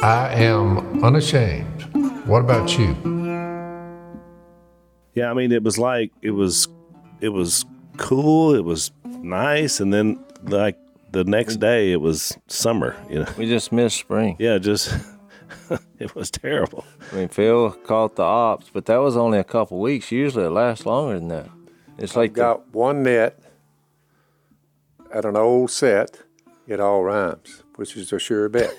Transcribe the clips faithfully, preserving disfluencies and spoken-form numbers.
I am unashamed. What about you? Yeah, I mean, it was like, it was, it was cool. It was nice. And then like the next day it was summer, you know. We just missed spring. Yeah, just, it was terrible. I mean, Phil caught the ops, but that was only a couple weeks. Usually it lasts longer than that. It's like I've got the, one net at an old set. It all rhymes, which is a sure bet.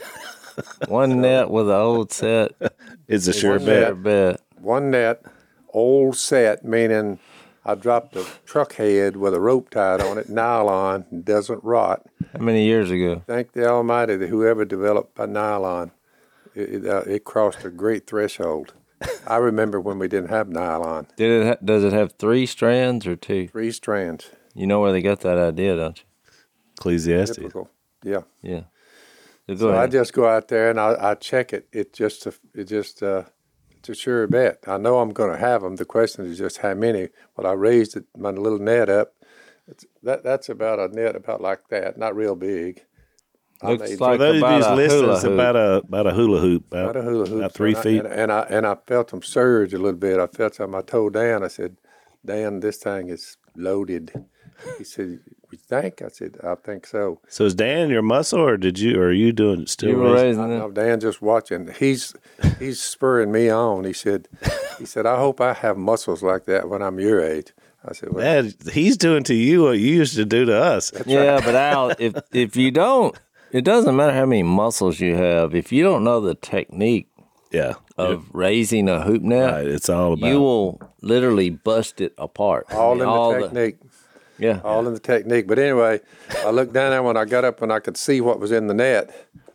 One net with an old set. It's a sure bet. bet. Sure bet. One net, old set, meaning I dropped a truck head with a rope tied on it, nylon, and doesn't rot. How many years ago? Thank the Almighty that whoever developed a nylon, it, it, uh, it crossed a great threshold. I remember when we didn't have nylon. Did it? Ha- does it have three strands or two? Three strands. You know where they got that idea, don't you? Ecclesiastes. Typical. Yeah. Yeah. So, go so ahead. I just go out there and I, I check it. It just, it just, uh, it's a sure bet. I know I'm going to have them. The question is just how many. Well, I raised it, my little net up. It's, that that's about a net about like that, not real big. Looks made, like For those of about these a listeners, hula hoop. about a about a hula hoop, about, about a hula hoop, about three and feet. I, and, and I and I felt them surge a little bit. I felt them. I told Dan, I said, Dan, this thing is loaded. He said, "You think?" I said, "I think so." So is Dan your muscle, or did you, or are you doing it still? You were raising? raising I it. know Dan just watching. He's he's spurring me on. He said, he said, I hope I have muscles like that when I'm your age. I said, well, Dad, he's doing to you what you used to do to us. Yeah, but Al, if if you don't, it doesn't matter how many muscles you have. If you don't know the technique Yeah, of raising a hoop net, right, it's all about. you will literally bust it apart. all I mean, in all the technique. Yeah. All in the technique. But anyway, I looked down there when I got up and I could see what was in the net.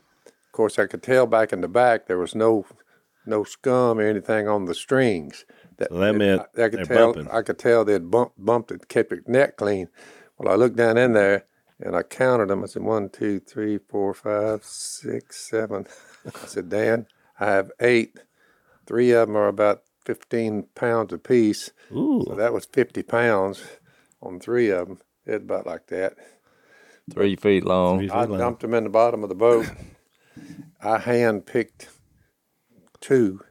Of course, I could tell back in the back there was no no scum or anything on the strings. That, So that meant I, I could they're tell. bumping. I could tell they'd bumped, bumped it, kept it net clean. Well, I looked down in there and I counted them. I said one, two, three, four, five, six, seven. I said, Dan, I have eight. Three of them are about fifteen pounds apiece. Ooh. So that was fifty pounds on three of them. It's about like that. Three feet long. Three feet I long. dumped them in the bottom of the boat. I hand picked two,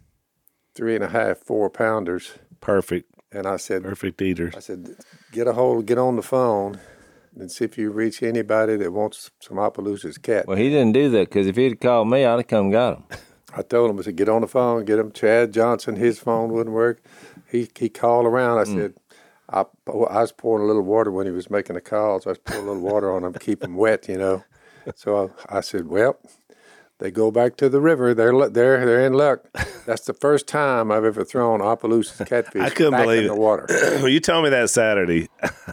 three and a half, four pounders, Perfect, and I said, perfect eaters. I said, get a hold, get on the phone, and see if you reach anybody that wants some Opelousas cat. Well, he didn't do that because if he'd called me, I'd have come and got him. I told him, I said, get on the phone, get him. Chad Johnson, his phone wouldn't work. He he called around. I said, I, I was pouring a little water when he was making the calls. I was pouring a little water on him, keep him wet, you know. So I, I said, well, they go back to the river. They're they're they're in luck. That's the first time I've ever thrown Opelousas catfish I couldn't back believe in the it. water. When you told me that Saturday,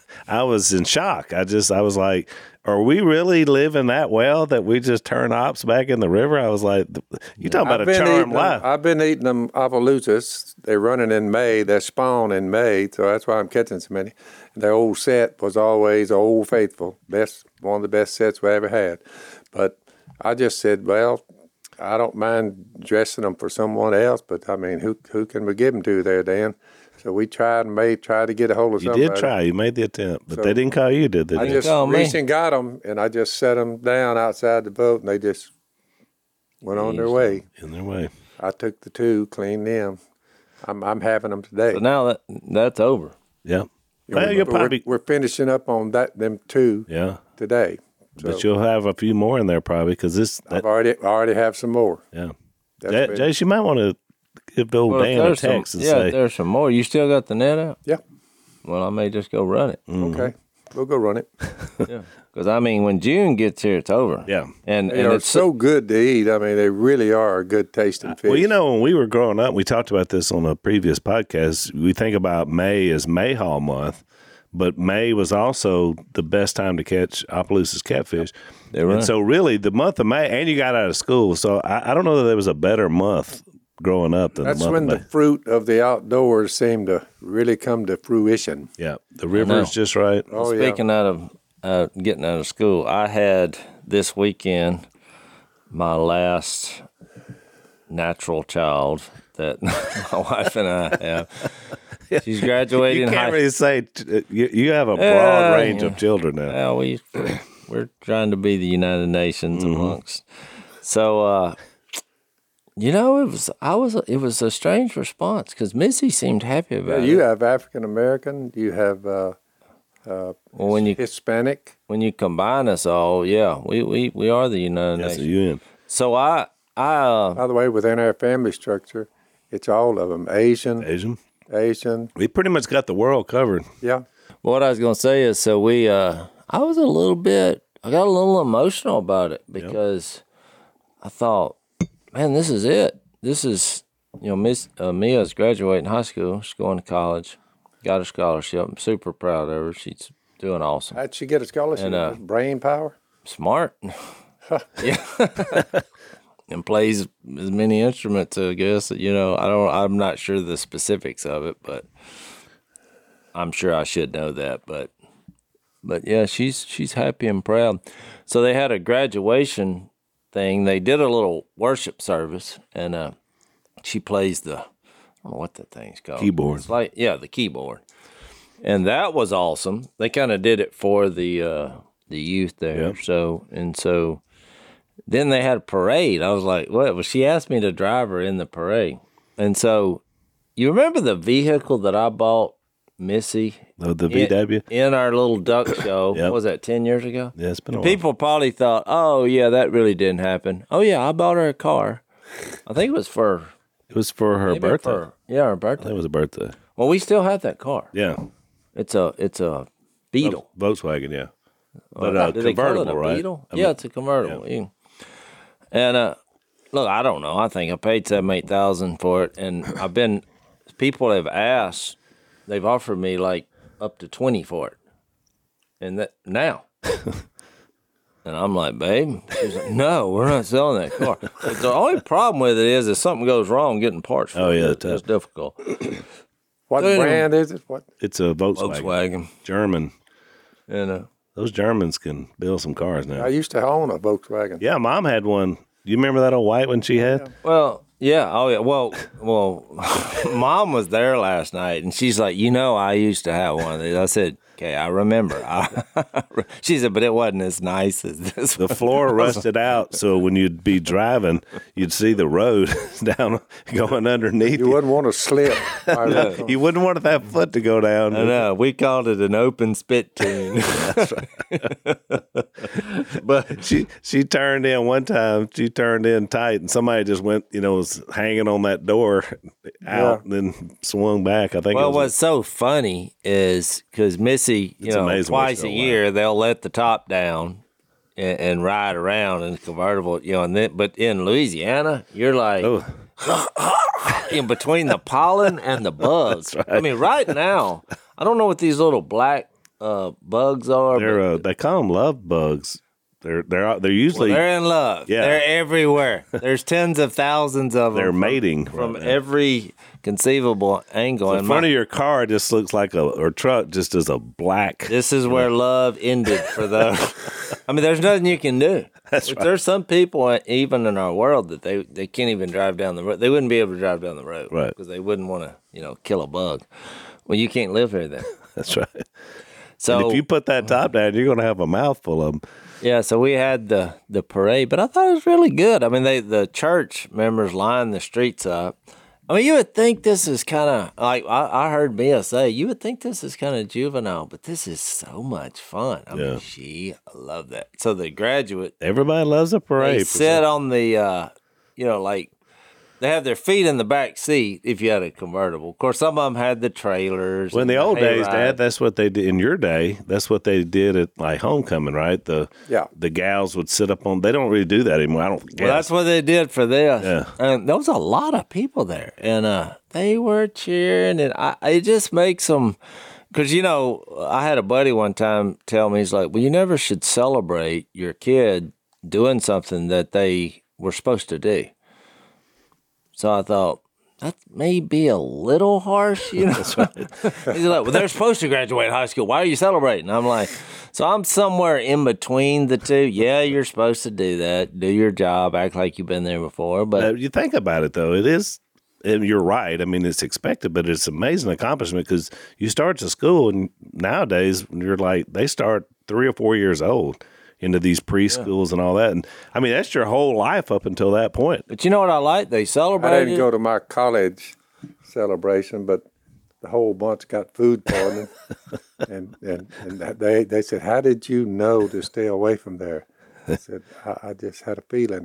I was in shock. I just, I was like, are we really living that well that we just turn ops back in the river? I was like, you talking about I've a been charmed eating them- life. I've been eating them Opelousas. They're running in May. They spawn in May, so that's why I'm catching so many. Their old set was always Old Faithful, best one of the best sets we ever had. But I just said, well, I don't mind dressing them for someone else, but I mean, who who can we give them to there, Dan? So we tried and made tried to get a hold of You somebody. did try. You made the attempt, but So- they didn't call you, did they? I didn't just call me. reached and got them, and I just set them down outside the boat, and they just went on their Jeez. way. in their way. I took the two, cleaned them. I'm I'm having them today. So now that that's over. Yeah. You know, Well, you'll we're, probably, we're finishing up on that them two yeah. today. So But you'll have a few more in there probably because this, that, I've already I already have some more. yeah. That's J- been- Jace, you might want to give the old Well, if Dan a there's some- text and yeah, if say, there's some more. You still got the net out? Yeah. Well, I may just go run it. Mm-hmm. Okay, we'll go run it. Yeah. Because, I mean, when June gets here, it's over. yeah. And, They and are it's so good to eat. I mean, they really are a good tasting fish. Well, you know, when we were growing up, we talked about this on a previous podcast. We think about May as Mayhaw month, but May was also the best time to catch Opelousas catfish. They're right. And so, really, the month of May, and you got out of school. So, I, I don't know that there was a better month growing up than That's the month when of the May. fruit of the outdoors seem to really come to fruition. Yeah, the river is just right. Oh yeah. Speaking out of uh, getting out of school, I had this weekend my last natural child that my wife and I have. She's graduating You high can't really say t- you, you have a broad Yeah, range yeah. of children now. Well, we we're trying to be the United Nations Mm-hmm. amongst. So uh, You know, it was I was it was a strange response because Missy seemed happy about Yeah, it. you have African American, you have uh, uh, Well, when you Hispanic. when you combine us all, yeah, we we, we are the United That's the Nations. U N. So I I uh, By the way, within our family structure, it's all of them. Asian, Asian. Asian, We pretty much got the world covered. yeah. what I was gonna say is, so we uh, I was a little bit, I got a little emotional about it because I thought, man, this is it. This is, you know, Miss uh, Mia's graduating high school. She's going to college, got a scholarship. I'm super proud of her. She's doing awesome. How'd she get a scholarship? And, uh, Brain power? Smart. Yeah. And plays as many instruments, I guess. You know, I don't, I'm not sure the specifics of it, but I'm sure I should know that. But, but yeah, she's, she's happy and proud. So they had a graduation thing. They did a little worship service, and uh, she plays the, I don't know what that thing's called. Keyboard. It's like, yeah, the keyboard. And that was awesome. They kind of did it for the uh, the youth there. Yep. So, and so then they had a parade. I was like, what? Well, she asked me to drive her in the parade. And so you remember the vehicle that I bought Missy? The, the V W. In, in our little duck show. Yep. What was that, ten years ago? Yeah, it's been a while. People probably thought, oh, yeah, that really didn't happen. Oh, yeah, I bought her a car. I think it was for It was for her maybe birthday. for- yeah, her I birthday. think it was a birthday. Well, we still have that car. Yeah. It's a it's a Beetle. Volkswagen, yeah. But Uh, uh, do they call it convertible, a right? Beetle? I yeah, mean, it's a convertible. Yeah. And uh, look, I don't know. I think I paid seven, eight thousand for it, and I've been. People have asked. They've offered me like up to twenty for it, and that now. And I'm like, babe, she's like, no, we're not selling that car. But the only problem with it is if something goes wrong, getting parts for Oh, it, yeah, it's, tough. it's difficult. What Anyway. brand is it? What? It's a Volkswagen. Volkswagen, German. and uh, Those Germans can build some cars now. I used to own a Volkswagen. Yeah, Mom had one. You remember that old white one she had? well, yeah, oh yeah, well, well, Mom was there last night, and she's like, you know, I used to have one of these. I said, okay, I remember. I, she said, but it wasn't as nice as this The one. floor rusted out, so when you'd be driving, you'd see the road down going underneath You you. wouldn't want to slip. I You wouldn't want that foot to go down. I know. We called it an open spit tune. That's right. But She she turned in one time. She turned in tight, and somebody just went, you know, was hanging on that door out, and then swung back. I think. well, it was what's so funny is because Missy, you It's know, amazing what twice a she'll year they'll let the top down and, and ride around in the convertible, you know. And then, but in Louisiana, you're like. oh, In between the pollen and the bugs. I mean, right now, I don't know what these little black uh, bugs are. they're but uh, they call them love bugs. They're they're they're usually they're in love. Yeah. They're everywhere. There's tens of thousands of them. they're from- mating from right now. every conceivable angle. The And front my- of your car just looks like a or truck just as a black. this is where love ended for those. I mean, there's nothing you can do. That's But right. There's some people, even in our world, that they, they can't even drive down the road. They wouldn't be able to drive down the road. Right. Because they wouldn't want to, you know, kill a bug. Well, you can't live here then. That's right. So And if you put that top down, you're going to have a mouthful of them. yeah, so we had the, the parade, but I thought it was really good. I mean, they the church members lined the streets up. I mean, you would think this is kind of like I, I heard Mia say. You would think this is kind of juvenile, but this is so much fun. I Yeah. mean, she loved that. So the graduate, Everybody loves a they parade. sit on the, uh, you know, like they have their feet in the back seat if you had a convertible. Of course, some of them had the trailers. Well, in and the old days, hayride. Dad, that's what they did. In your day, that's what they did at like homecoming, right? The Yeah. the gals would sit up on. They don't really do that anymore. I don't guess. Well, that's what they did for this. Yeah. And there was a lot of people there, and uh, they were cheering, and I, it just makes them. Because, you know, I had a buddy one time tell me, he's like, well, you never should celebrate your kid doing something that they were supposed to do. So I thought, that may be a little harsh, you know. He's like, well, they're supposed to graduate high school. Why are you celebrating? I'm like, so I'm somewhere in between the two. Yeah, you're supposed to do that. Do your job. Act like you've been there before. But Uh, you think about it, though, it is. And you're right. I mean, it's expected, but it's amazing accomplishment because you start to school, and nowadays you're like they start three or four years old. into these preschools yeah. and all that. And I mean, that's your whole life up until that point. But you know what I like? They celebrated. I didn't go to my college celebration, but the whole bunch got food poisoning. and and, and they, they said, how did you know to stay away from there? I said, I, I just had a feeling.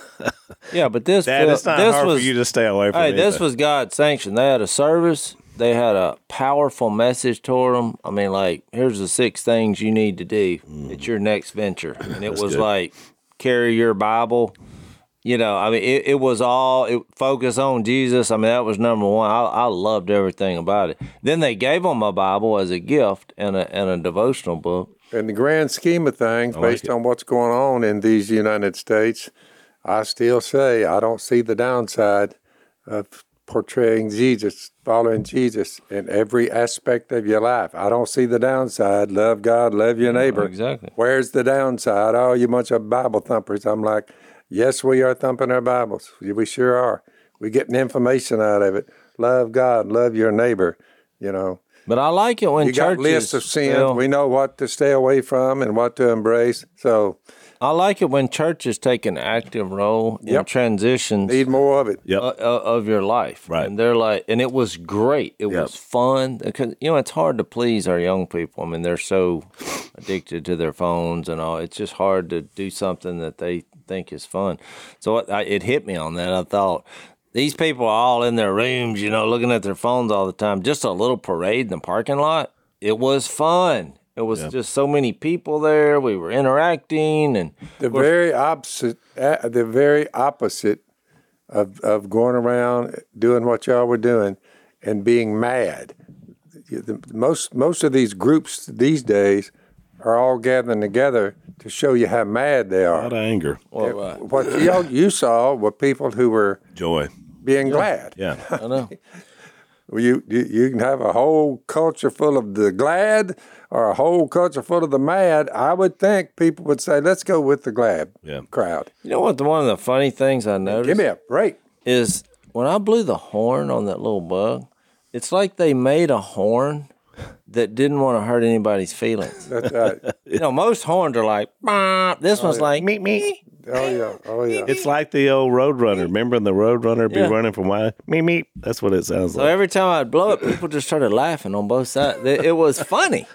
Yeah, but this, Dad, it's not this hard was, for you to stay away from Hey, anything. This was God's sanction. They had a service. They had a powerful message toward them. I mean, like, here's the six things you need to do. Mm. It's your next venture. And it That's was good. Like, carry your Bible. You know, I mean, it, it was all, it, focus on Jesus. I mean, that was number one. I, I loved everything about it. Then they gave them a Bible as a gift and a, and a devotional book. In the grand scheme of things, like based it. on what's going on in these United States, I still say I don't see the downside of portraying Jesus, following Jesus in every aspect of your life. I don't see the downside. Love God, love your neighbor. Exactly. Where's the downside? Oh, you bunch of Bible thumpers. I'm like, yes, we are thumping our Bibles. We sure are. We're getting information out of it. Love God, love your neighbor, you know. But I like it when you churches... got lists of sins. Well, we know what to stay away from and what to embrace. So I like it when churches take an active role in Yep. transitions need more of it. Yep. uh, uh, of your life. Right. And they're like, and it was great. It Yep. was fun. Because, you know, it's hard to please our young people. I mean, they're so addicted to their phones and all. It's just hard to do something that they think is fun. So it, I, it hit me on that. I thought, these people are all in their rooms, you know, looking at their phones all the time. Just a little parade in the parking lot. It was fun. It was Yeah. just so many people there. We were interacting, and The very opposite, uh, the very opposite of of going around doing what y'all were doing and being mad. The, most most of these groups these days are all gathering together to show you how mad they A are. lot of anger. well, right. What y'all you saw were people who were Joy. being glad. Yeah. I know. Well, You, you you can have a whole culture full of the glad or a whole culture full of the mad. I would think people would say, let's go with the glad Yeah. crowd. You know what? The, one of the funny things I noticed Give me a break. is when I blew the horn on that little bug, it's like they made a horn that didn't want to hurt anybody's feelings. That's right. You know, most horns are like, "Bah." This one's like, meet me. Oh, yeah. Oh, yeah. It's like the old Roadrunner. Remember the Roadrunner be Yeah. running from wide? Meep, meep. That's what it sounds So like. every time I'd blow it, people just started laughing on both sides. It, it was funny.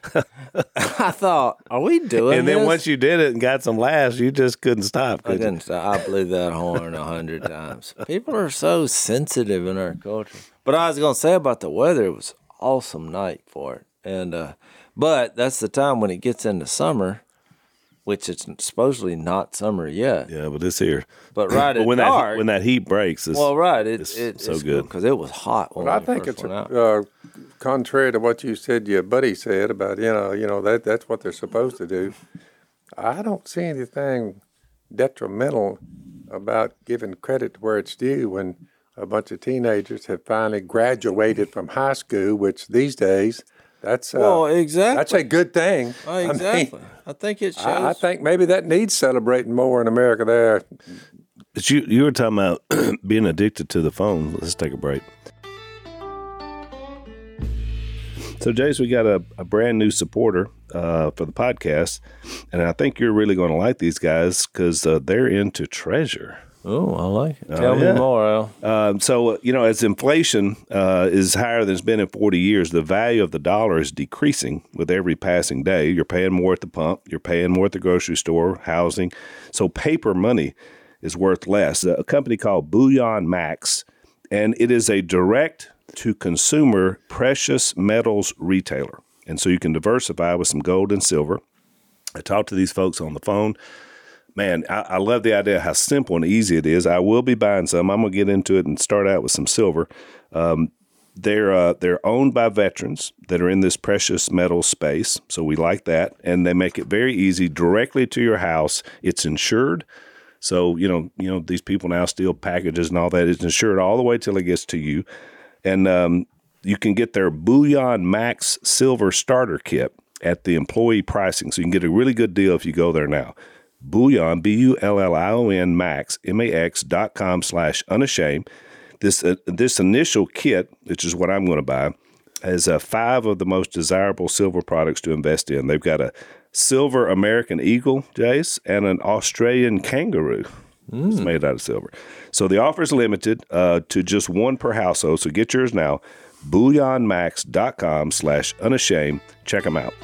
I thought, are we doing And then this? once you did it and got some laughs, you just couldn't stop. I Could you? couldn't stop. I blew that horn a hundred times. People are so sensitive in our culture. But I was going to say about the weather, it was an awesome night for it. And uh, but that's the time when it gets into summer, which it's supposedly not summer yet. Yeah, but it's here. But right But at when dark, that when that heat breaks, it's, well, right, it, it's it, so it's good. because it was hot. When Well, I we think first it's went out. uh, contrary to what you said, your buddy said about, you know, you know that that's what they're supposed to do. I don't see anything detrimental about giving credit where it's due when a bunch of teenagers have finally graduated from high school, which these days, that's uh, Well, exactly. that's a good thing. Oh, I mean, exactly. I, think it shows. I, I think maybe that needs celebrating more in America there. But you you were talking about being addicted to the phone. Let's take a break. So, Jace, we got a, a brand new supporter uh, for the podcast, and I think you're really going to like these guys because uh, they're into treasure. Oh, I like it. Oh, Tell yeah. me more, Al. Um, so, uh, you know, as inflation uh, is higher than it's been in forty years, the value of the dollar is decreasing with every passing day. You're paying more at the pump. You're paying more at the grocery store, housing. So paper money is worth less. A company called Bullion Max, and it is a direct-to-consumer precious metals retailer. And so you can diversify with some gold and silver. I talked to these folks on the phone. Man, I, I love the idea how simple and easy it is. I will be buying some. I'm going to get into it and start out with some silver. Um, they're uh, they're owned by veterans that are in this precious metal space, so we like that. And they make it very easy, directly to your house. It's insured. So, you know, you know these people now steal packages and all that. It's insured all the way till it gets to you. And um, you can get their Bullion Max Silver Starter Kit at the employee pricing. So you can get a really good deal if you go there now. Bullion, B U L L I O N, Max, M A X dot com slash unashamed. This, uh, this initial kit, which is what I'm going to buy, has uh, five of the most desirable silver products to invest in. They've got a silver American eagle, Jace, and an Australian kangaroo. Mm. It's made out of silver. So the offer is limited uh, to just one per household. So get yours now. bullionmax.com slash unashamed. Check them out.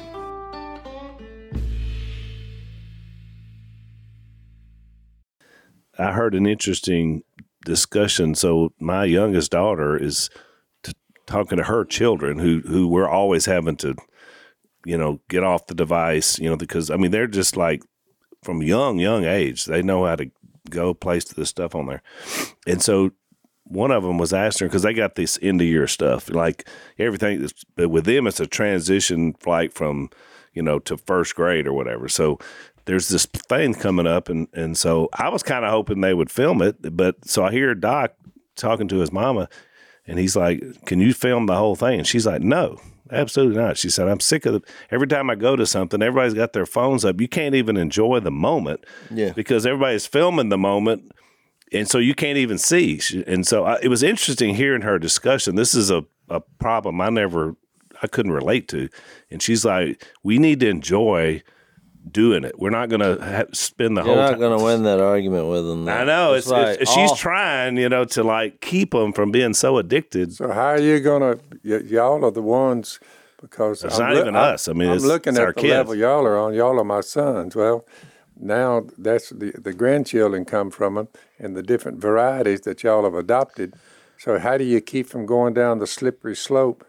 I heard an interesting discussion. So my youngest daughter is t- talking to her children who, who we're always having to, you know, get off the device, you know, because, I mean, they're just like from young, young age, they know how to go place this stuff on there. And so one of them was asking her, because they got this end of year stuff, like everything that's, but with them, it's a transition like from, you know, to first grade or whatever. So there's this thing coming up. And, and so I was kind of hoping they would film it. But so I hear Doc talking to his mama, and he's like, can you film the whole thing? And she's like, no, absolutely not. She said, I'm sick of it. Every time I go to something, everybody's got their phones up. You can't even enjoy the moment Yeah. because everybody's filming the moment. And so you can't even see. And so I, it was interesting hearing her discussion. This is a, a problem I never, I couldn't relate to. And she's like, we need to enjoy doing it. We're not going to ha- spend the You're whole not time. going to win that argument with them. though. I know. It's, like it's, she's all- trying, you know, to like keep them from being so addicted. So how are you gonna? Y- y'all are the ones because It's I'm not even us. I mean, I'm it's- looking it's at our the kids. level y'all are on. Y'all are my sons. Well, now that's the the grandchildren come from them and the different varieties that y'all have adopted. So how do you keep from going down the slippery slope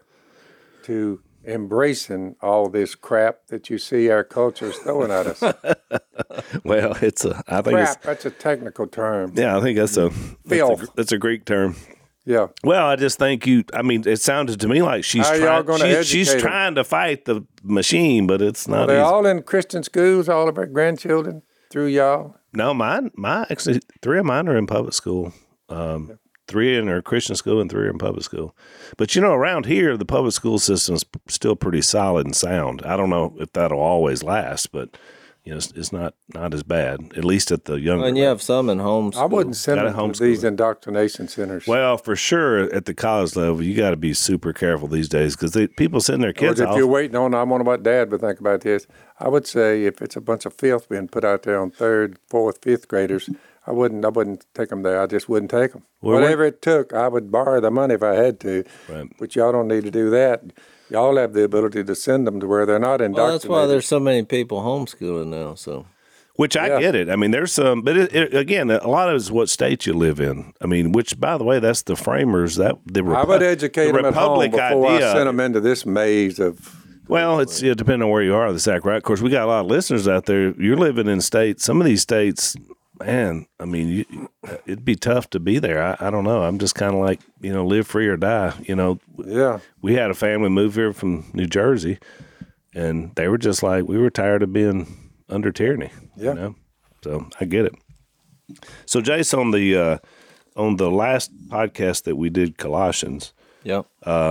to embracing all this crap that you see our culture is throwing at us? Well, it's a, I think Crap, it's, that's a technical term. yeah, I think that's a, that's a, Filth. that's a Greek term. Yeah. Well, I just think you, I mean, it sounded to me like she's How y'all trying, gonna she's, she's educate 'em? trying to fight the machine, but it's Are not they easy. all in Christian schools, all of our grandchildren, through y'all? No, mine, my actually, three of mine are in public school. Um, Three in our Christian school and three are in public school. But, you know, around here, the public school system is still pretty solid and sound. I don't know if that'll always last, but, you know, it's, it's not, not as bad, at least at the younger. And you have some in homeschool. I wouldn't send Gotta them to homeschool these it. indoctrination centers. Well, for sure, at the college level, you got to be super careful these days because people send their kids Or if off. you're waiting on, I wonder what Dad would think about this. I would say if it's a bunch of filth being put out there on third, fourth, fifth graders, I wouldn't. I wouldn't take them there. I just wouldn't take them. Well, Whatever it took, I would borrow the money if I had to. Right. But y'all don't need to do that. Y'all have the ability to send them to where they're not indoctrinated. Well, that's why there's so many people homeschooling now. So Which I Yeah. get it. I mean, there's some, but it, it, again, a lot of it's what state you live in. I mean, which, by the way, that's the framers that the Repu- I would educate the them at home Republic before idea. I sent them into this maze of. Well, it's yeah, depending on where you are, the Sac, right? Of course, we got a lot of listeners out there. You're living in states. Some of these states, man. I mean, you, it'd be tough to be there. I, I don't know. I'm just kind of like, you know, live free or die. You know, Yeah. we had a family move here from New Jersey, and they were just like, we were tired of being under tyranny. Yeah. You know? So I get it. So, Jace, on the uh, on the last podcast that we did, Colossians, yep.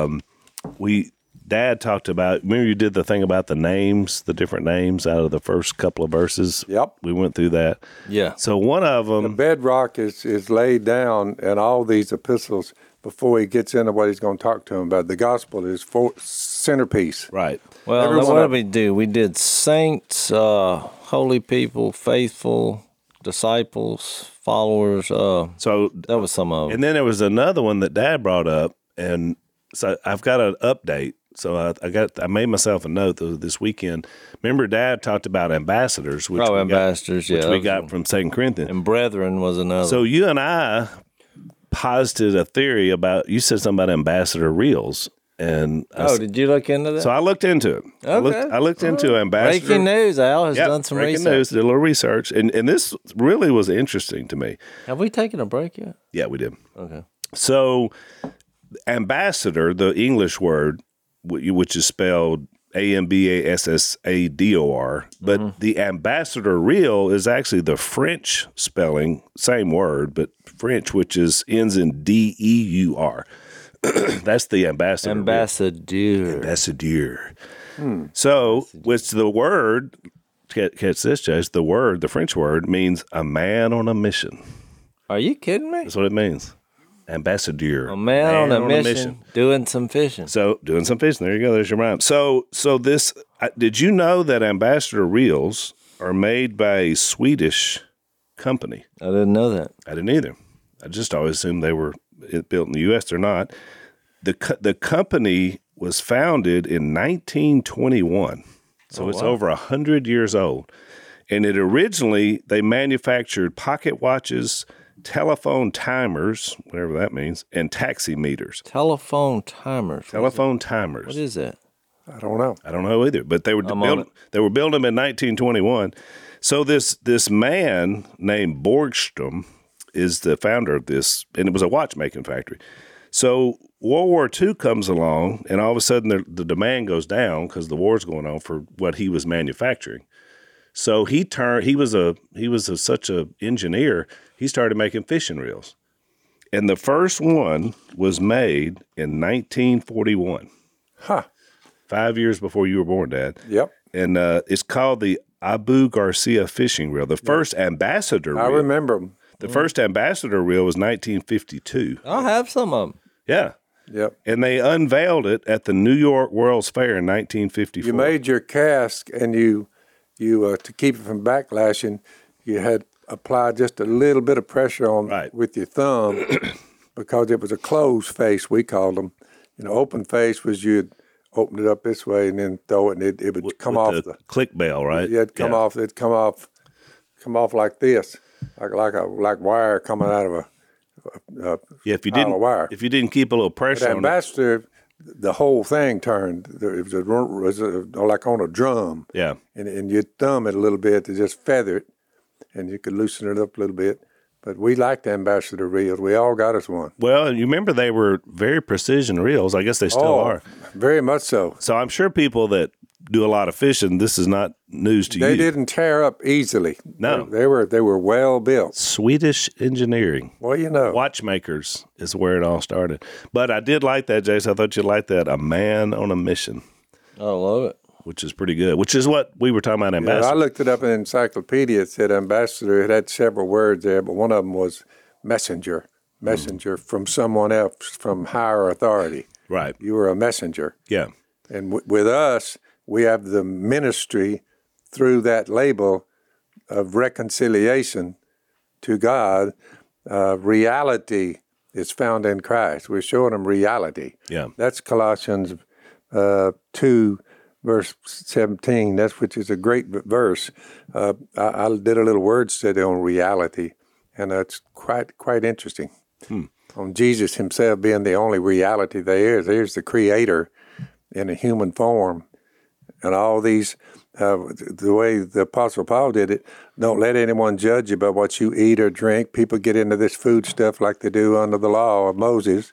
we Dad talked about. Remember, you did the thing about the names, the different names out of the first couple of verses. Yep. We went through that. Yeah. So one of The them, bedrock is, is laid down in all these epistles before he gets into what he's going to talk to him about. The gospel is for centerpiece. right? Well, Every then one what of did we do? We did saints, uh, holy people, faithful, disciples, followers. Uh, So that was some of them. and then there was another one that Dad brought up, and so I've got an update. So I, I got I made myself a note this weekend. Remember, Dad talked about ambassadors, which Oh, we ambassadors, got, which yeah, we that got was- from Second Corinthians. And brethren was another. So you and I posited a theory about. You said something about ambassador reels, and I oh, s- did you look into that? so I looked into it. I looked, Okay. I looked into ambassador. Breaking news. Al has Yep, done some breaking research. news. Did a little research, and and this really was interesting to me. Have we taken a break yet? Yeah, we did. Okay. So, ambassador, the English word, wh- which is spelled A M B A S S A D O R, but Mm-hmm. the ambassador real is actually the French spelling, same word, but French, which is ends in D E U R. That's the ambassador. real. Ambassadeur. Ambassadeur. So, which the word, catch catch this, Jase, the word, the French word means a man on a mission. Are you kidding me? That's what it means. ambassador. A man, on, a, mission, doing some fishing. So doing some fishing. There you go. There's your rhyme. So so this. Uh, did you know that Ambassador reels are made by a Swedish company? I didn't know that. I didn't either. I just always assumed they were built in the U S. They're not. The co- the company was founded in nineteen twenty-one, so oh, it's wow. over one hundred years old. And it originally, they manufactured pocket watches, telephone timers, whatever that means, and taxi meters. Telephone timers? Telephone timers. What is that? I don't know. I don't know either, but they were build, they were building them in nineteen twenty-one. So this this man named Borgstrom is the founder of this, and it was a watchmaking factory. So World War Two comes along, and all of a sudden the, the demand goes down because the war's going on for what he was manufacturing. So he turned. He was a he was a, such a engineer. He started making fishing reels, and the first one was made in nineteen forty-one. Huh. Five years before you were born, Dad. Yep. And uh, it's called the Abu Garcia fishing reel. The first yep. ambassador reel. I remember them. The mm. first ambassador reel was nineteen fifty-two. I have some of them. Yeah. Yep. And they unveiled it at the New York World's Fair in nineteen fifty-four. You made your cast, and you, you uh, to keep it from backlashing, you had applied just a little bit of pressure on right. with your thumb because it was a closed face, we called them. You know, open face was you'd open it up this way and then throw it, and it, it would with, come with off the, the click bell, right? Yeah, it'd come yeah. off. It'd come off, come off like this, like like a like wire coming out of a. a, a yeah, if you didn't, wire. if you didn't keep a little pressure but on ambassador, it, the whole thing turned. It was, a, it was a, like on a drum. Yeah, and and you'd thumb it a little bit to just feather it, and you could loosen it up a little bit. But we liked ambassador reels. We all got us one. Well, you remember they were very precision reels. I guess they still oh, are. Very much so. So I'm sure people that do a lot of fishing, this is not news to they you. They didn't tear up easily. No. They, they were they were well built. Swedish engineering. Well, you know. Watchmakers is where it all started. But I did like that, Jason. I thought you'd like that. A man on a mission. I love it. Which is pretty good, which is what we were talking about ambassador. Yeah, I looked it up in the encyclopedia. It said ambassador. It had several words there, but one of them was messenger. Messenger mm. from someone else, from higher authority. Right. You were a messenger. Yeah. And w- with us, we have the ministry through that label of reconciliation to God. Uh, reality is found in Christ. We're showing them reality. Yeah. That's Colossians uh, two, verse seventeen. That's which is a great verse. Uh, I, I did a little word study on reality, and that's quite quite interesting. Hmm. On Jesus himself being the only reality there is. There's the Creator in a human form. And all these, uh, the way the Apostle Paul did it, don't let anyone judge you by what you eat or drink. People get into this food stuff like they do under the law of Moses.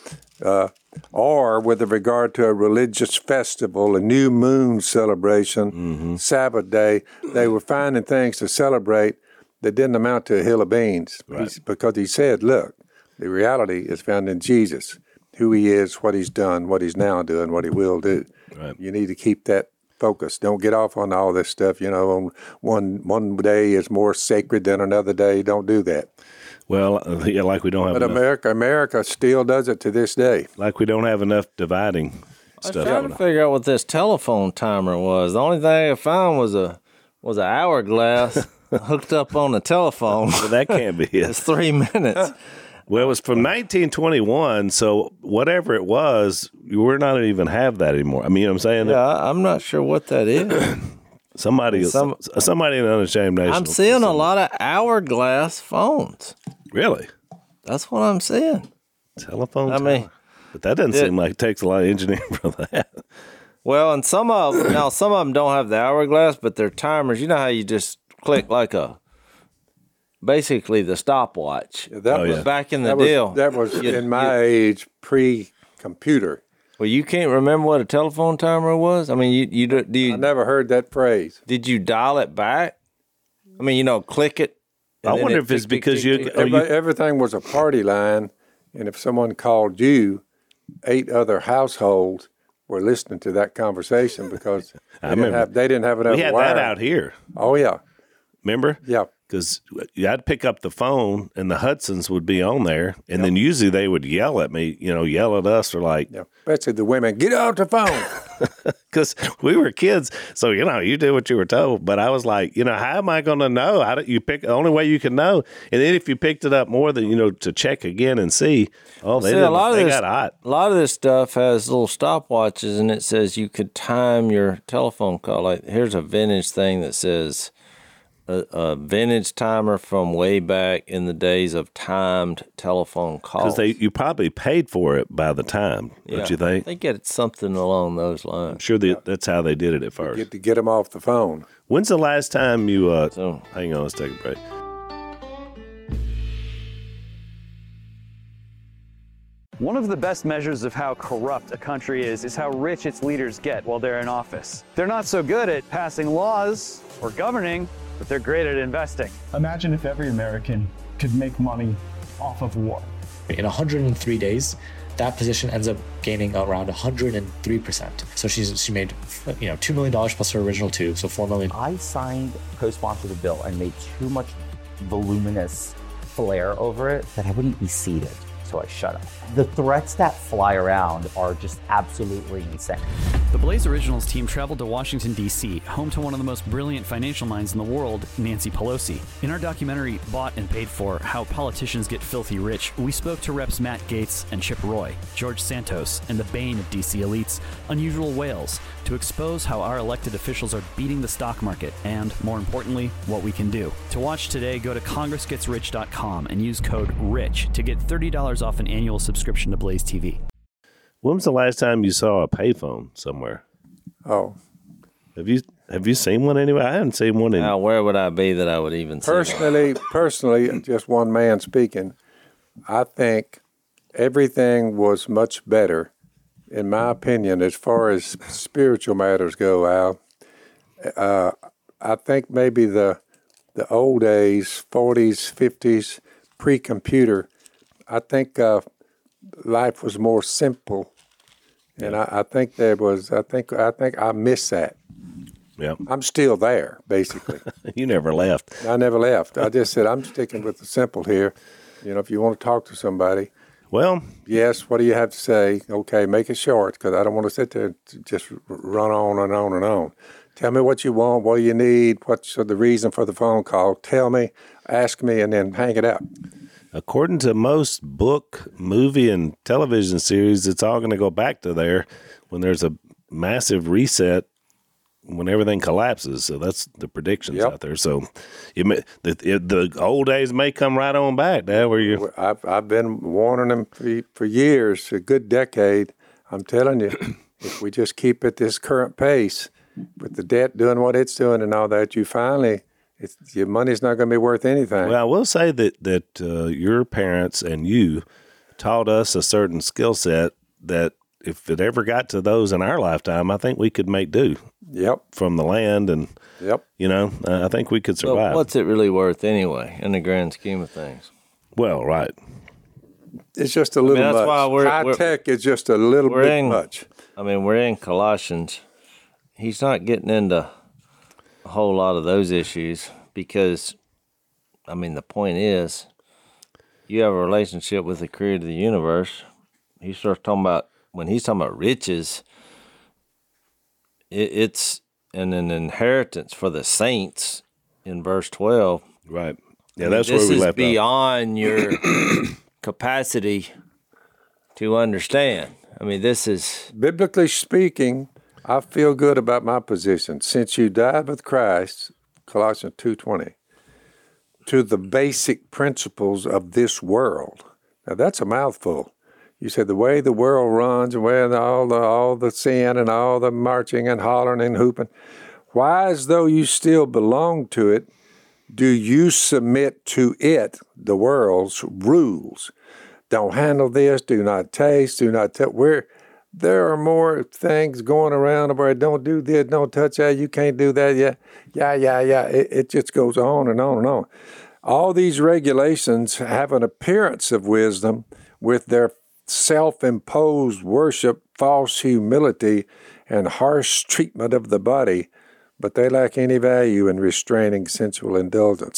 Uh, or with regard to a religious festival, a new moon celebration, mm-hmm. Sabbath day, they were finding things to celebrate that didn't amount to a hill of beans. Right. Because he said, look, the reality is found in Jesus, who he is, what he's done, what he's now doing, what he will do. Right. You need to keep that focus. Don't get off on all this stuff. You know, on one one day is more sacred than another day. Don't do that. Well, yeah, like we don't have but enough. America, America still does it to this day. Like we don't have enough dividing I stuff. was trying to figure out what this telephone timer was. The only thing I found was a was an hourglass hooked up on the telephone. Well, that can't be it. It's three minutes. Well, it was from nineteen twenty-one, so whatever it was, we're not even have that anymore. I mean, you know what I'm saying? Yeah, I'm not sure what that is. somebody, Some, somebody in Unashamed Nation. I'm seeing a lot of hourglass phones. Really? That's what I'm seeing. Telephone. I mean, but that doesn't it, seem like it takes a lot of engineering for that. Well, and some of them, now some of them don't have the hourglass, but they're timers. You know how you just click like a. Basically, the stopwatch. Yeah, that oh, was yeah. back in the that deal. Was, that was you, in my you, age, pre-computer. Well, you can't remember what a telephone timer was? I mean, you, you do, do you... I never heard that phrase. Did you dial it back? I mean, you know, click it. I wonder it if it's tick, because tick, you, tick, tick. you... Everything was a party line, and if someone called you, eight other households were listening to that conversation because they, I didn't remember. Have, they didn't have enough We had wire. that out here. Oh, yeah. Remember? Yeah. because I'd pick up the phone and the Hudsons would be on there, and yep. then usually they would yell at me, you know, yell at us, or like, yeah. especially the women, get off the phone, because we were kids, so you know, you do what you were told. But I was like, you know, how am I going to know? How do you pick? The only way you can know, and then if you picked it up more than you know to check again and see, oh, they, see, a lot they of this, got hot. A lot of this stuff has little stopwatches, and it says you could time your telephone call. Like here's a vintage thing that says. A, a vintage timer from way back in the days of timed telephone calls. Because they, you probably paid for it by the time, yeah, don't you think? I think it's something along those lines. I'm sure the, that's how they did it at first. You get to get them off the phone. When's the last time you, uh, so, hang on, let's take a break. One of the best measures of how corrupt a country is is how rich its leaders get while they're in office. They're not so good at passing laws or governing, but they're great at investing. Imagine if every American could make money off of war. In one hundred three days, that position ends up gaining around one hundred three percent. So she's she made, you know, two million dollars plus her original two, so four million dollars. I signed, co-sponsored a bill and made too much voluminous flair over it that I wouldn't be seated. So I shut up. The threats that fly around are just absolutely insane. The Blaze Originals team traveled to Washington, D C, home to one of the most brilliant financial minds in the world, Nancy Pelosi. In our documentary, Bought and Paid For, How Politicians Get Filthy Rich, we spoke to Reps Matt Gaetz and Chip Roy, George Santos, and the bane of D C elites, Unusual Whales, to expose how our elected officials are beating the stock market and, more importantly, what we can do. To watch today, go to congress gets rich dot com and use code RICH to get thirty dollars off an annual subscription to Blaze T V. When was the last time you saw a payphone somewhere? Oh. Have you have you seen one anywhere? I haven't seen one. In- now, where would I be that I would even see Personally, one? personally, just one man speaking, I think everything was much better, in my opinion, as far as spiritual matters go, Al. Uh, I think maybe the the old days, forties, fifties, pre-computer, I think uh, life was more simple, and I, I think there was. I think I think I miss that. Yeah, I'm still there, basically. You never left. I never left. I just said I'm sticking with the simple here. You know, if you want to talk to somebody, well, yes. What do you have to say? Okay, make it short, because I don't want to sit there and just run on and on and on. Tell me what you want, what you need, what's the reason for the phone call. Tell me, ask me, and then hang it up. According to most book, movie, and television series, it's all going to go back to there when there's a massive reset, when everything collapses. So that's the predictions yep. out there. So it may, the, it, the old days may come right on back. Dad, where you? I've I've been warning them for, for years, a good decade. I'm telling you, if we just keep at this current pace, with the debt doing what it's doing and all that, you finally. It's, your money's not going to be worth anything. Well, I will say that that uh, your parents and you taught us a certain skill set that if it ever got to those in our lifetime, I think we could make do. Yep. From the land and, yep. you know, uh, I think we could survive. Well, what's it really worth anyway in the grand scheme of things? Well, right. It's just a little I mean, that's much. Why we're, High we're, tech is just a little bit in, much. I mean, we're in Colossians. He's not getting into a whole lot of those issues because, I mean, the point is you have a relationship with the creator of the universe. He starts talking about, when he's talking about riches, it, it's an, an inheritance for the saints in verse twelve. Right. Yeah, I mean, that's where we left This is beyond your capacity to understand. I mean, this is... Biblically speaking, I feel good about my position. Since you died with Christ, Colossians two twenty, to the basic principles of this world. Now, that's a mouthful. You said the way the world runs and where all the all the sin and all the marching and hollering and hooping, why, as though you still belong to it, do you submit to it, the world's rules? Don't handle this, do not taste, do not touch. We're There are more things going around where don't do this, don't touch that, you can't do that, yeah, yeah, yeah, yeah. It, it just goes on and on and on. All these regulations have an appearance of wisdom with their self-imposed worship, false humility, and harsh treatment of the body, but they lack any value in restraining sensual indulgence.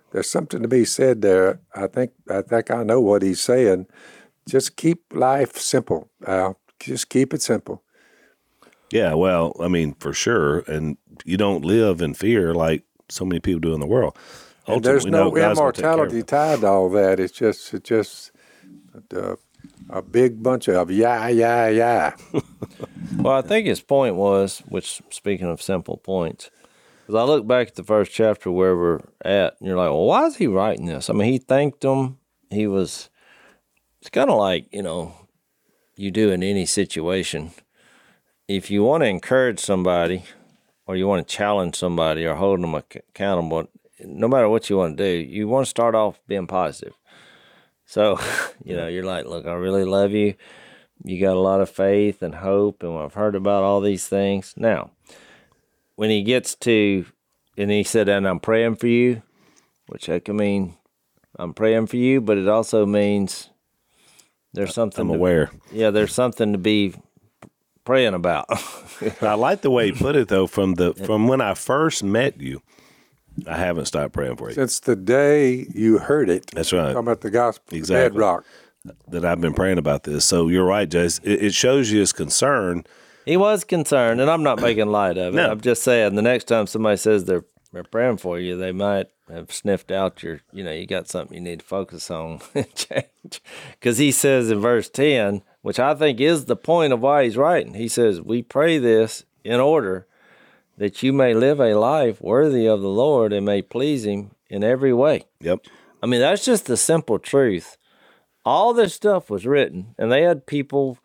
there's something to be said there. I think I think I know what he's saying. Just keep life simple, Al. Just keep it simple. Yeah, well, I mean, for sure. And you don't live in fear like so many people do in the world. And there's no immortality tied to all that. It's just, it's just uh, a big bunch of yeah, yeah, yeah. Well, I think his point was, which speaking of simple points, because I look back at the first chapter where we're at, and you're like, well, why is he writing this? I mean, he thanked them. He was, it's kind of like, you know, you do in any situation. If you want to encourage somebody or you want to challenge somebody or hold them accountable, no matter what you want to do, you want to start off being positive. So, you know, you're like, look, I really love you. You got a lot of faith and hope, and I've heard about all these things. Now, when he gets to, and he said, and I'm praying for you, which I can mean, I'm praying for you, but it also means there's something. I'm to, aware. Yeah, there's something to be praying about. I like the way he put it, though, from the from when I first met you. I haven't stopped praying for you. Since the day you heard it. That's right. Talking about the gospel, exactly. the bedrock. That I've been praying about this. So you're right, Jace. It, it shows you his concern. He was concerned, and I'm not making light of it. No. I'm just saying the next time somebody says they're, they're praying for you, they might have sniffed out your, you know, you got something you need to focus on and change. Because he says in verse ten, which I think is the point of why he's writing, he says, we pray this in order that you may live a life worthy of the Lord and may please him in every way. Yep. I mean, that's just the simple truth. All this stuff was written, and they had people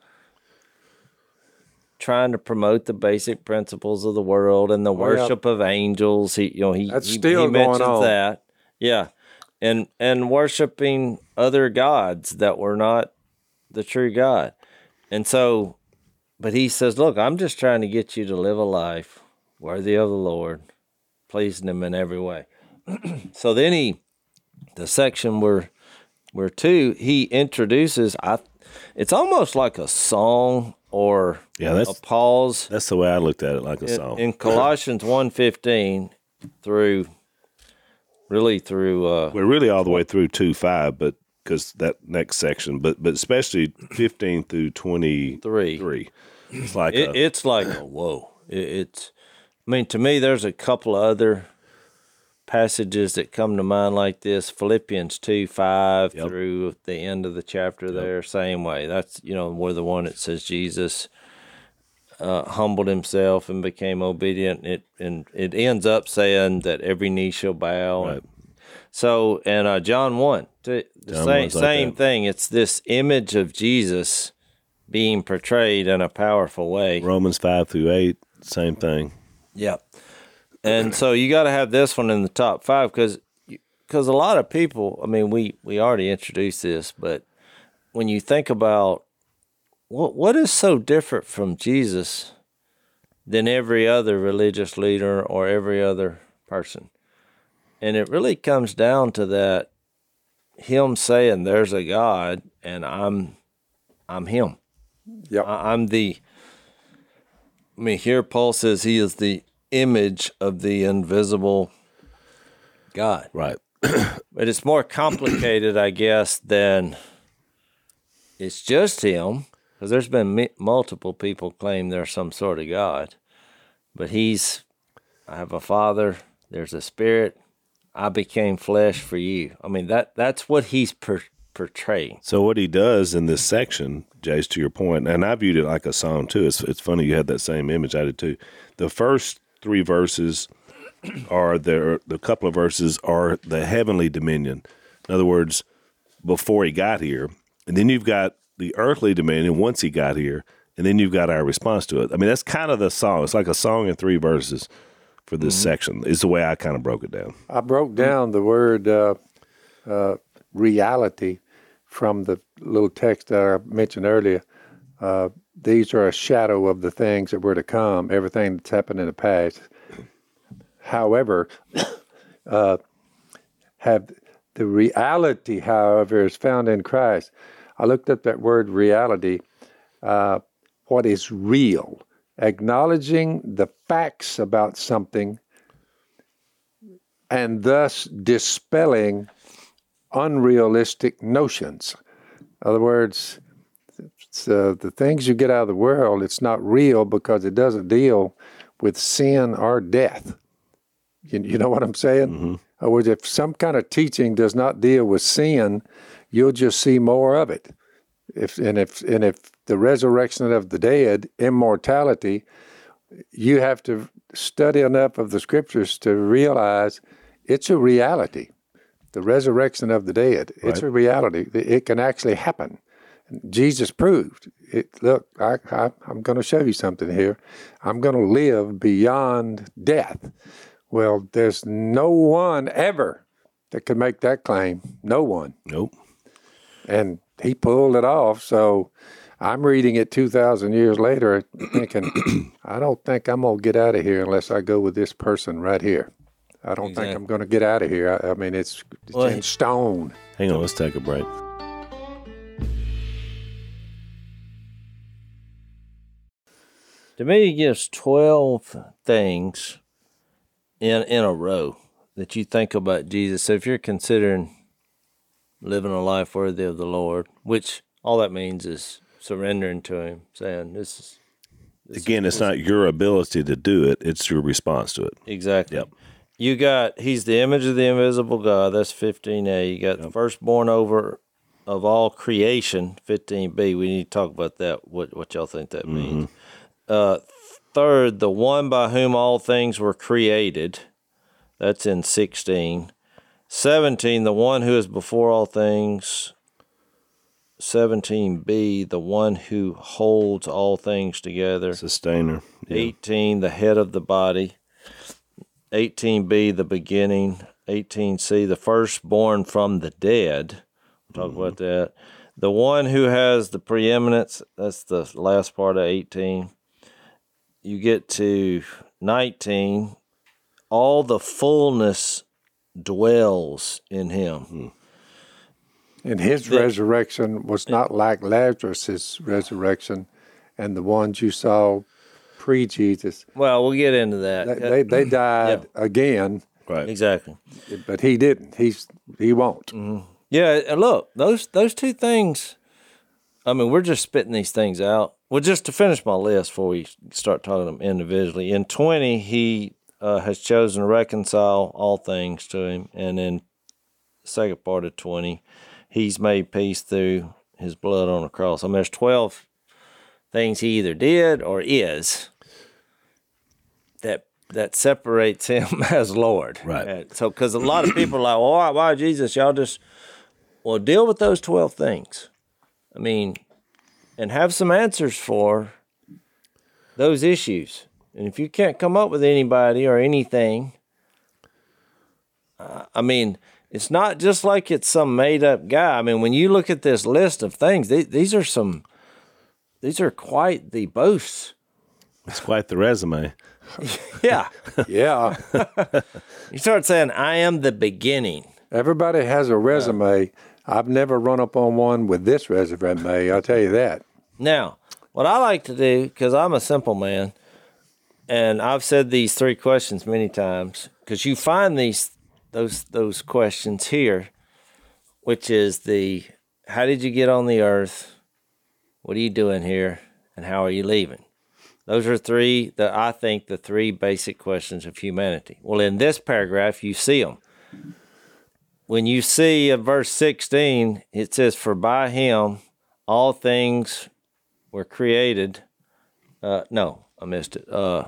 trying to promote the basic principles of the world and the worship of angels. He, you know, he, that's he, still he mentions going on. that. Yeah. And, and worshiping other gods that were not the true God. And so, but he says, look, I'm just trying to get you to live a life worthy of the Lord, pleasing him in every way. So then he, the section where, where two, he introduces, I, it's almost like a song or yeah, that's, a pause. That's the way I looked at it, like a in, song. In Colossians one fifteen through, really through. Uh, We're really all the way through two five, but because that next section, but but especially fifteen through twenty-three. Three. It's like it, a, it's like a whoa. It, it's, I mean, to me, there's a couple of other passages that come to mind like this. Philippians two five yep. through the end of the chapter yep. there, same way. That's, you know, where the one that says Jesus uh, humbled himself and became obedient. It and it ends up saying that every knee shall bow. Right. And so, and uh, John one, the John same same like thing. It's this image of Jesus being portrayed in a powerful way. Romans five through eight, same thing. Yeah. And so you got to have this one in the top five because because a lot of people, I mean, we, we already introduced this, but when you think about what what is so different from Jesus than every other religious leader or every other person? And it really comes down to that, him saying there's a God and I'm I'm him. Yep. I, I'm the, I mean, here Paul says he is the image of the invisible God. Right. But it's more complicated, I guess, than it's just him, because there's been m- multiple people claim there's some sort of God. But he's, I have a father, there's a spirit, I became flesh for you. I mean, that that's what he's per- portraying. So what he does in this section, Jace, to your point, and I viewed it like a song too. It's, it's funny you had that same image. I did too. The first three verses are there. The couple of verses are the heavenly dominion. In other words, before he got here, and then you've got the earthly dominion once he got here, and then you've got our response to it. I mean, that's kind of the song. It's like a song in three verses for this mm-hmm. section. Is the way I kind of broke it down. I broke down the word uh, uh, reality from the little text that I mentioned earlier. Uh, these are a shadow of the things that were to come, everything that's happened in the past. However, uh, have the reality, however, is found in Christ. I looked up that word reality, uh, what is real, acknowledging the facts about something and thus dispelling unrealistic notions. In other words, it's, uh, the things you get out of the world, it's not real because it doesn't deal with sin or death. You, you know what I'm saying? Mm-hmm. In other words, if some kind of teaching does not deal with sin, you'll just see more of it. If and if and if the resurrection of the dead, immortality, you have to study enough of the scriptures to realize it's a reality. The resurrection of the dead, right. It's a reality. It can actually happen. Jesus proved it. Look, I, I, I'm going to show you something here. I'm going to live beyond death. Well, there's no one ever that could make that claim. No one. Nope. And he pulled it off. So I'm reading it two thousand years later thinking, I don't think I'm going to get out of here unless I go with this person right here. I don't exactly. think I'm going to get out of here. I, I mean, it's, it's well, in stone. Hang on, let's take a break. To me, he gives twelve things in in a row that you think about Jesus. So if you're considering living a life worthy of the Lord, which all that means is surrendering to him, saying this is... This Again, is, it's not your ability to do it, it's your response to it. Exactly. Yep. You got, he's the image of the invisible God, that's fifteen A. You got yep. the firstborn over of all creation, fifteen B. We need to talk about that, what, what y'all think that mm-hmm. means. Uh, third, the one by whom all things were created. That's in sixteen. seventeen, the one who is before all things. seventeen B, the one who holds all things together. Sustainer. Yeah. eighteen, the head of the body. eighteen B, the beginning. eighteen C, the firstborn from the dead. We'll talk mm-hmm. about that. The one who has the preeminence. That's the last part of eighteen. You get to nineteen, all the fullness dwells in him. And his the, resurrection was not like Lazarus' resurrection and the ones you saw pre-Jesus. Well, we'll get into that. They, they, they died yeah. again. Right. Exactly. But he didn't. He's He won't. Mm-hmm. Yeah, and look, those those two things, I mean, we're just spitting these things out. Well, just to finish my list before we start talking them individually, in twenty, he uh, has chosen to reconcile all things to him. And in the second part of twenty, he's made peace through his blood on the cross. I mean, there's twelve things he either did or is that that separates him as Lord. Right. And so, because a lot of people are like, well, why, why Jesus? Y'all just, well, deal with those twelve things. I mean, and have some answers for those issues. And if you can't come up with anybody or anything, uh, I mean, it's not just like it's some made-up guy. I mean, when you look at this list of things, they, these are some, these are quite the boasts. It's quite the resume. Yeah. Yeah. You start saying, I am the beginning. Everybody has a resume. Uh, I've never run up on one with this resume, I'll tell you that. Now, what I like to do, because I'm a simple man, and I've said these three questions many times, because you find these those those questions here, which is the, how did you get on the earth? What are you doing here? And how are you leaving? Those are three, the, I think, the three basic questions of humanity. Well, in this paragraph, you see them. When you see uh, verse sixteen, it says, for by him all things were created. Uh, no, I missed it. Uh,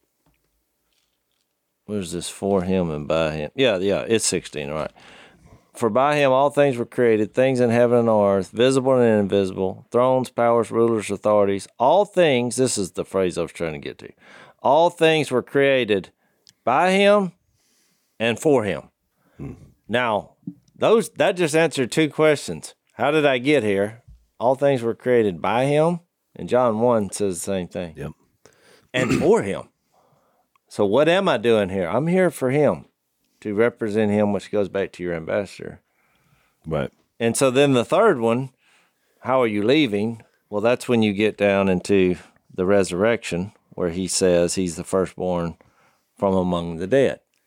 where's this? For him and by him. Yeah, yeah, it's sixteen, all right. For by him all things were created, things in heaven and on earth, visible and invisible, thrones, powers, rulers, authorities. All things, this is the phrase I was trying to get to. All things were created by him and for him. Hmm. Now, those that just answered two questions. How did I get here? All things were created by him, and John one says the same thing. Yep. And for him. So what am I doing here? I'm here for him, to represent him, which goes back to your ambassador. Right. And so then the third one, how are you leaving? Well, that's when you get down into the resurrection, where he says he's the firstborn from among the dead.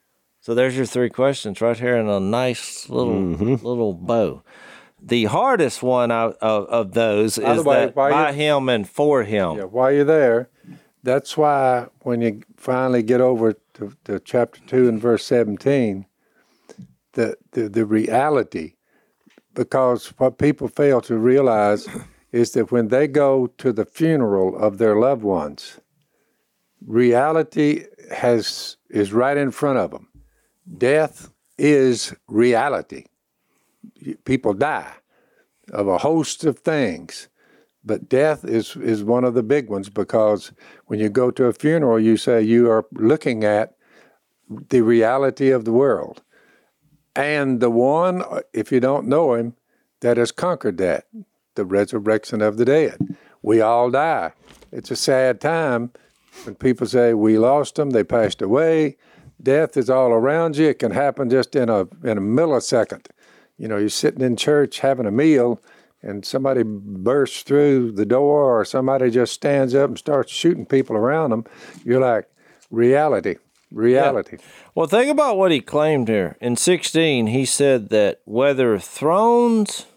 So there's your three questions right here in a nice little Mm-hmm. little bow. The hardest one out of, of those By the is way, that while by you- him and for him. Yeah, while you're there, that's why when you finally get over to, to chapter two and verse seventeen, the, the the reality, because what people fail to realize is that when they go to the funeral of their loved ones, reality has is right in front of them. Death is reality. People die of a host of things, but death is, is one of the big ones, because when you go to a funeral, you say you are looking at the reality of the world. And the one, if you don't know him, that has conquered that, the resurrection of the dead. We all die. It's a sad time when people say we lost them, they passed away. Death is all around you. It can happen just in a in a millisecond. You know, you're sitting in church having a meal, and somebody bursts through the door, or somebody just stands up and starts shooting people around them. You're like, reality, reality. Yeah. Well, think about what he claimed here. In sixteen, he said that whether thrones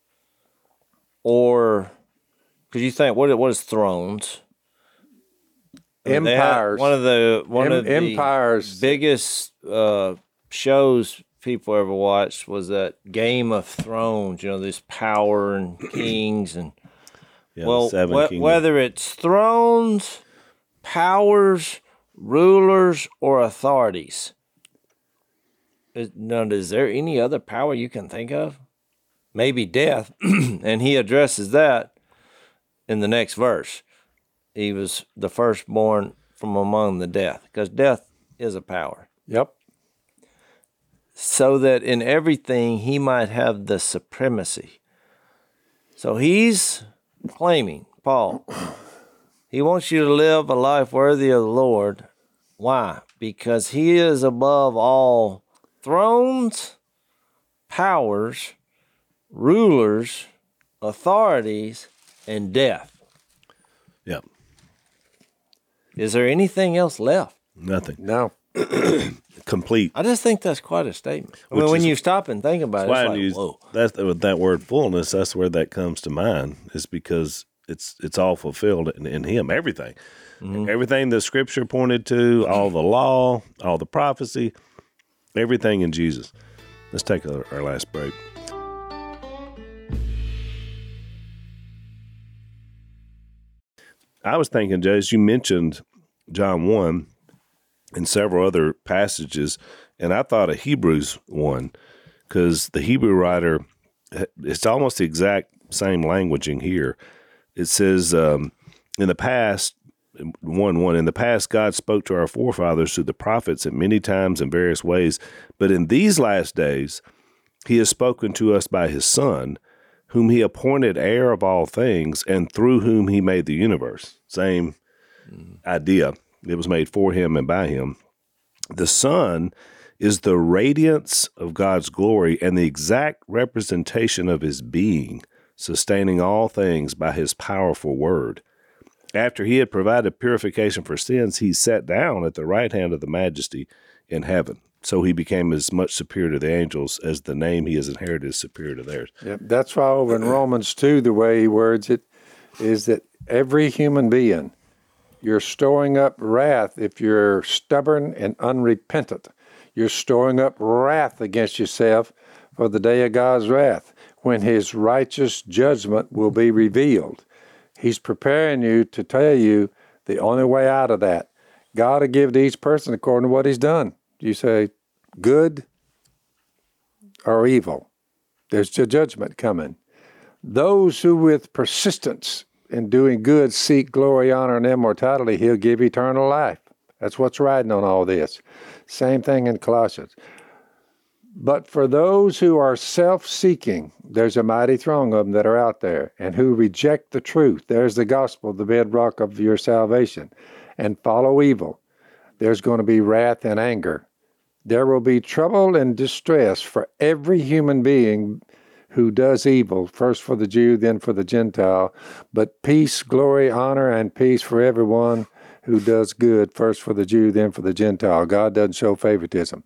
or, because you think, what what is thrones? I mean, they had Empires. One of the one Em- of the empires. biggest uh, shows people ever watched was that Game of Thrones. You know, this power and kings and Yeah, the well, seven wh- kingdoms. whether it's thrones, powers, rulers, or authorities. Is, now, is there any other power you can think of? Maybe death, and he addresses that in the next verse. He was the firstborn from among the death, because death is a power. Yep. So that in everything he might have the supremacy. So he's claiming, Paul, he wants you to live a life worthy of the Lord. Why? Because he is above all thrones, powers, rulers, authorities, and death. Yep. Is there anything else left? Nothing. No. Complete. I just think that's quite a statement. I Which mean, when is- you stop and think about it, Why it's I like, use whoa. that's with that word fullness. That's where that comes to mind. Is because it's it's all fulfilled in, in Him. Everything, Mm-hmm. everything the Scripture pointed to, all the law, all the prophecy, everything in Jesus. Let's take our, our last break. I was thinking, Jay, as you mentioned John one and several other passages, and I thought of Hebrews one, because the Hebrew writer, it's almost the exact same languaging here. It says, um, in the past, one one, in the past, God spoke to our forefathers through the prophets at many times in various ways, but in these last days, He has spoken to us by His Son, whom He appointed heir of all things, and through whom He made the universe. Same idea. It was made for Him and by Him. The Son is the radiance of God's glory and the exact representation of His being, sustaining all things by His powerful word. After He had provided purification for sins, He sat down at the right hand of the Majesty in heaven. So He became as much superior to the angels as the name He has inherited is superior to theirs. Yep. That's why over in Romans two, the way he words it is that every human being, you're storing up wrath if you're stubborn and unrepentant. You're storing up wrath against yourself for the day of God's wrath, when His righteous judgment will be revealed. He's preparing you to tell you the only way out of that. God will give to each person according to what he's done. You say, good or evil. There's a judgment coming. Those who with persistence in doing good seek glory, honor, and immortality, He'll give eternal life. That's what's riding on all this. Same thing in Colossians. But for those who are self-seeking, there's a mighty throng of them that are out there, and who reject the truth. There's the gospel, the bedrock of your salvation, and follow evil. There's going to be wrath and anger. There will be trouble and distress for every human being who does evil, first for the Jew, then for the Gentile. But peace, glory, honor, and peace for everyone who does good, first for the Jew, then for the Gentile. God doesn't show favoritism.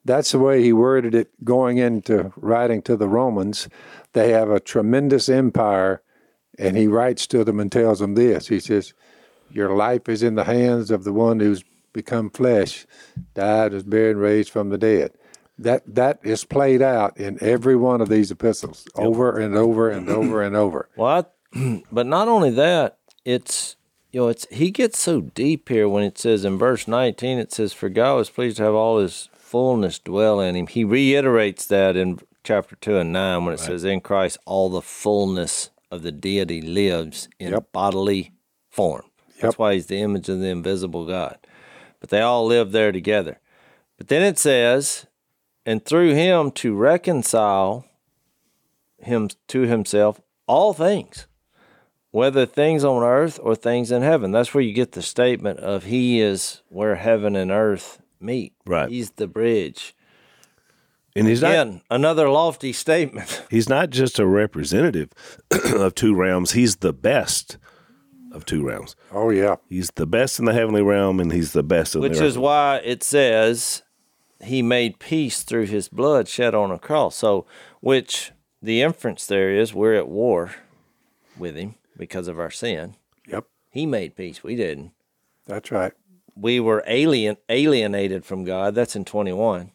that's the way he worded it going into writing to the Romans. They have a tremendous empire, and he writes to them and tells them this. He says, your life is in the hands of the one who's become flesh, died, was buried, and raised from the dead. That that is played out in every one of these epistles, yep. over and over and over and over. Well, I, but not only that, it's you know, it's he gets so deep here when it says in verse nineteen, it says, "For God was pleased to have all His fullness dwell in Him." He reiterates that in chapter two and nine when it right. says, "In Christ all the fullness of the deity lives in yep. bodily form." Yep. That's why He's the image of the invisible God. But they all live there together. But then it says, and through Him to reconcile him to Himself all things, whether things on earth or things in heaven. That's where you get the statement of He is where heaven and earth meet. Right. He's the bridge. And he's Again, not, another lofty statement. He's not just a representative of two realms. He's the best of two realms. Oh, yeah. He's the best in the heavenly realm, and He's the best of the Which earthly. is why it says He made peace through His blood shed on a cross. So, which the inference there is we're at war with Him because of our sin. Yep. He made peace. We didn't. That's right. We were alien alienated from God. That's in twenty-one.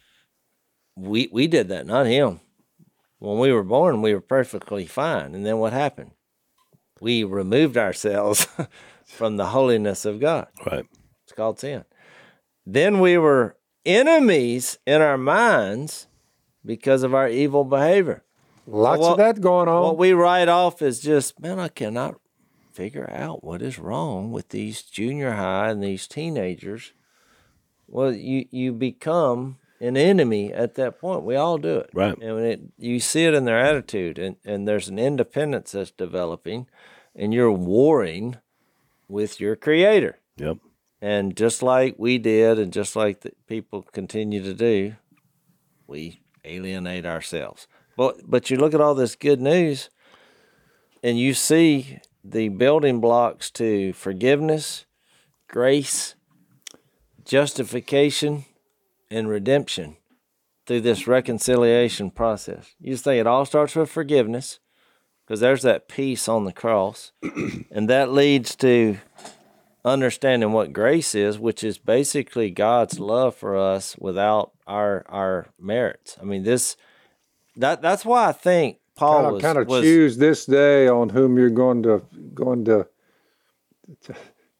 We we did that, not Him. When we were born, we were perfectly fine. And then what happened? We removed ourselves from the holiness of God. Right. It's called sin. Then we were enemies in our minds because of our evil behavior. Lots so what, of that going on. What we write off is just, man, I cannot figure out what is wrong with these junior high and these teenagers. Well, you, you become an enemy at that point. We all do it. Right. And when it, you see it in their attitude, and, and there's an independence that's developing, and you're warring with your Creator. Yep. And just like we did, and just like the people continue to do, we alienate ourselves. But but you look at all this good news, and you see the building blocks to forgiveness, grace, justification, and redemption through this reconciliation process. You just think it all starts with forgiveness, because there's that peace on the cross, and that leads to understanding what grace is, which is basically God's love for us without our our merits. I mean, this that that's why I think Paul kind of, was, kind of was choose this day on whom you're going to going to, to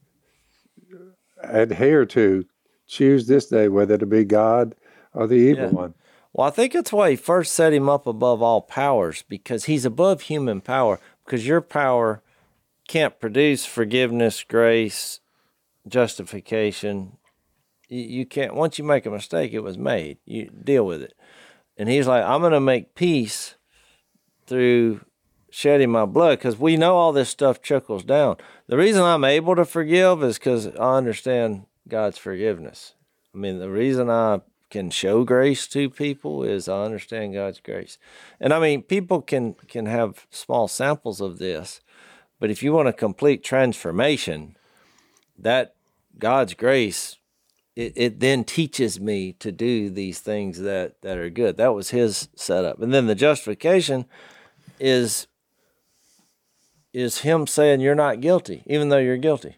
adhere to. Choose this day whether to be God or the evil Yeah. one. Well, I think that's why he first set him up above all powers, because he's above human power, because your power can't produce forgiveness, grace, justification. You, you can't, once you make a mistake, it was made. You deal with it. And he's like, I'm going to make peace through shedding my blood, because we know all this stuff trickles down. The reason I'm able to forgive is because I understand God's forgiveness. I mean, the reason I can show grace to people is I understand God's grace. And I mean, people can, can have small samples of this, but if you want a complete transformation, that God's grace, it, it then teaches me to do these things that, that are good. That was his setup. And then the justification is, is him saying you're not guilty, even though you're guilty.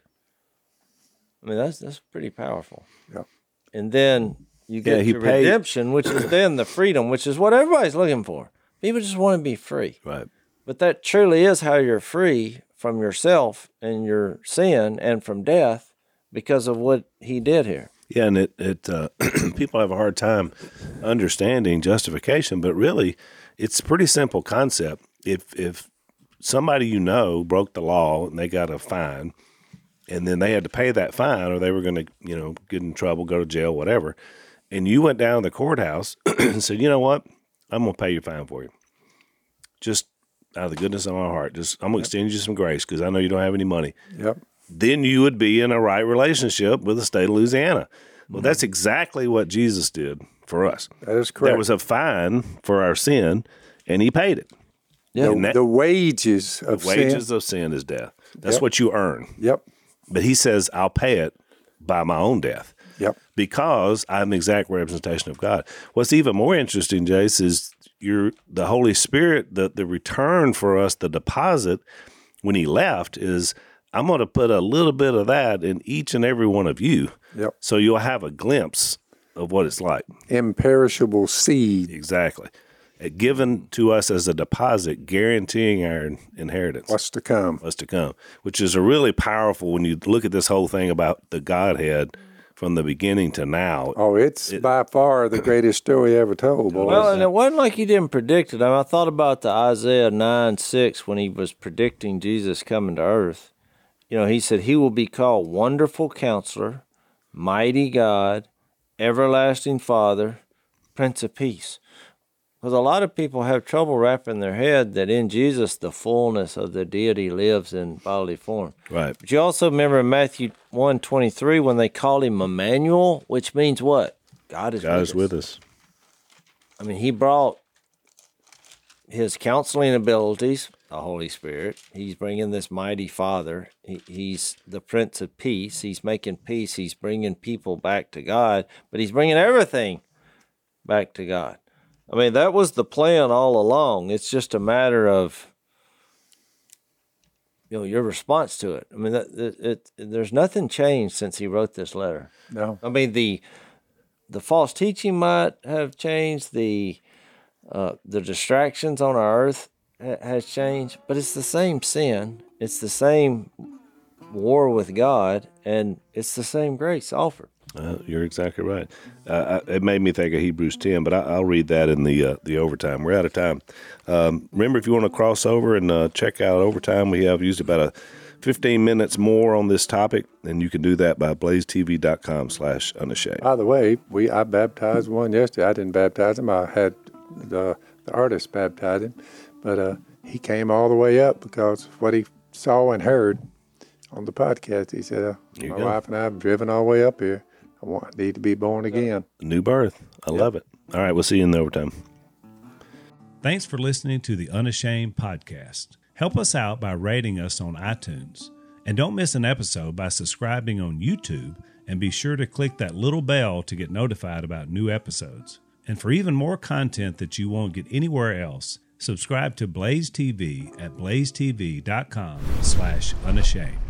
I mean, that's that's pretty powerful. Yep. And then you get Yeah, he to paid- redemption, which is then the freedom, which is what everybody's looking for. People just want to be free. Right. But that truly is how you're free from yourself and your sin and from death because of what he did here. Yeah, and it, it uh, people have a hard time understanding justification, but really, it's a pretty simple concept. If if somebody you know broke the law and they got a fine, and then they had to pay that fine, or they were going to, you know, get in trouble, go to jail, whatever, and you went down to the courthouse and said, you know what, I'm going to pay your fine for you. Just out of the goodness of my heart, just I'm going to extend you some grace because I know you don't have any money. Yep. Then you would be in a right relationship with the state of Louisiana. Well, that's exactly what Jesus did for us. That is correct. There was a fine for our sin, and he paid it. Yeah. The, the wages of The wages sin. of sin is death. That's Yep. what you earn. Yep. But he says, I'll pay it by my own death. Yep. Because I'm the exact representation of God. What's even more interesting, Jace, is you're the Holy Spirit, the, the return for us, the deposit when he left is I'm going to put a little bit of that in each and every one of you. Yep. So you'll have a glimpse of what it's like. Imperishable seed. Exactly. Given to us as a deposit, guaranteeing our inheritance. What's to come. What's to come, which is a really powerful when you look at this whole thing about the Godhead from the beginning to now. Oh, it's it, by far the greatest story ever told, boys. Well, and it wasn't like he didn't predict it. I mean, I thought about the Isaiah nine six when he was predicting Jesus coming to earth. You know, he said, he will be called Wonderful Counselor, Mighty God, Everlasting Father, Prince of Peace. Because a lot of people have trouble wrapping their head that in Jesus the fullness of the deity lives in bodily form. Right. But you also remember in Matthew one twenty-three when they called him Emmanuel, which means what? God is God with is us. with us. I mean, he brought his counseling abilities, the Holy Spirit. He's bringing this mighty Father. He, he's the Prince of Peace. He's making peace. He's bringing people back to God, but he's bringing everything back to God. I mean, that was the plan all along. It's just a matter of, you know, your response to it. I mean, that, it, it, there's nothing changed since he wrote this letter. No. I mean, the the false teaching might have changed. The uh, the distractions on our earth ha- has changed, but it's the same sin. It's the same war with God, and it's the same grace offered. Uh, you're exactly right. Uh, I, it made me think of Hebrews ten, but I, I'll read that in the uh, the overtime. We're out of time. Um, remember, if you want to cross over and uh, check out overtime, we have used about a fifteen minutes more on this topic, and you can do that by blazetv.com slash unashamed. By the way, we I baptized one yesterday. I didn't baptize him. I had the, the artist baptize him, but uh, he came all the way up because of what he saw and heard on the podcast. He said, uh, my go. wife and I have driven all the way up here. I want, need to be born again. New birth. I yep. love it. All right, we'll see you in the overtime. Thanks for listening to the Unashamed podcast. Help us out by rating us on iTunes. And don't miss an episode by subscribing on YouTube, and be sure to click that little bell to get notified about new episodes. And for even more content that you won't get anywhere else, subscribe to Blaze T V at blazetv.com slash unashamed.